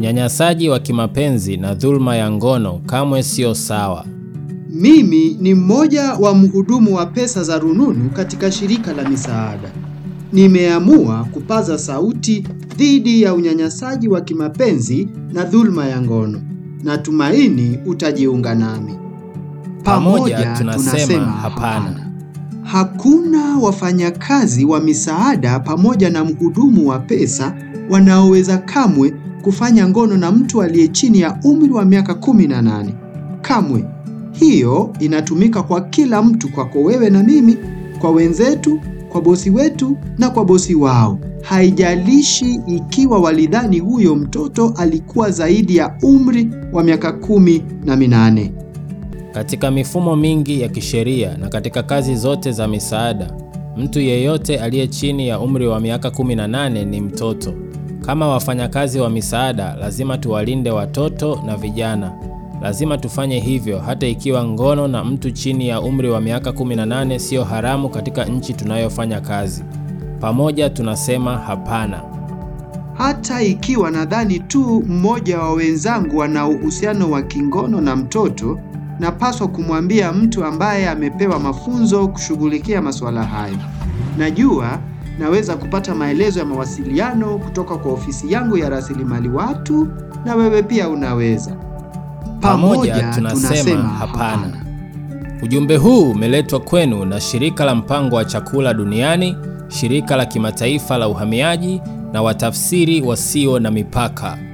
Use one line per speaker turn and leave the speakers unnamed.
Unyanyasaji wa kimapenzi na dhulma ya ngono kamwe sio sawa.
Mimi ni mmoja wa mhudumu wa pesa za rununu katika shirika la misaada. Nimeamua kupaza sauti dhidi ya unyanyasaji wa kimapenzi na dhulma ya ngono. Natumaini utajiunga nami.
Pamoja tunasema hapana.
Hakuna wafanyakazi wa misaada pamoja na mhudumu wa pesa wanaoweza kamwe kufanya ngono na mtu aliye chini ya umri wa miaka 18. Kamwe. Hiyo inatumika kwa kila mtu, kwako wewe na mimi, kwa wenzetu, kwa bosi wetu na kwa bosi wao. Haijalishi ikiwa walidhani huyo mtoto alikuwa zaidi ya umri wa miaka 18.
Katika mifumo mingi ya kisheria na katika kazi zote za misaada, mtu yeyote aliye chini ya umri wa miaka 18 ni mtoto. Kama wafanyakazi wa misaada, lazima tuwalinde watoto na vijana. Lazima tufanye hivyo hata ikiwa ngono na mtu chini ya umri wa miaka 18 sio haramu katika nchi tunayofanya kazi. Pamoja tunasema hapana.
Hata ikiwa nadhani tu mmoja wa wenzangu ana uhusiano wa kingono na mtoto, napaswa kumwambia mtu ambaye amepewa mafunzo kushughulikia masuala hayo. Najua naweza kupata maelezo ya mawasiliano kutoka kwa ofisi yangu ya rasilimali watu, na wewe pia unaweza.
Pamoja tunasema hapana. Ujumbe huu umeletwa kwenu na Shirika la Mpango wa Chakula Duniani, Shirika la Kimataifa la Uhamiaji na Watafsiri Wasio na Mipaka.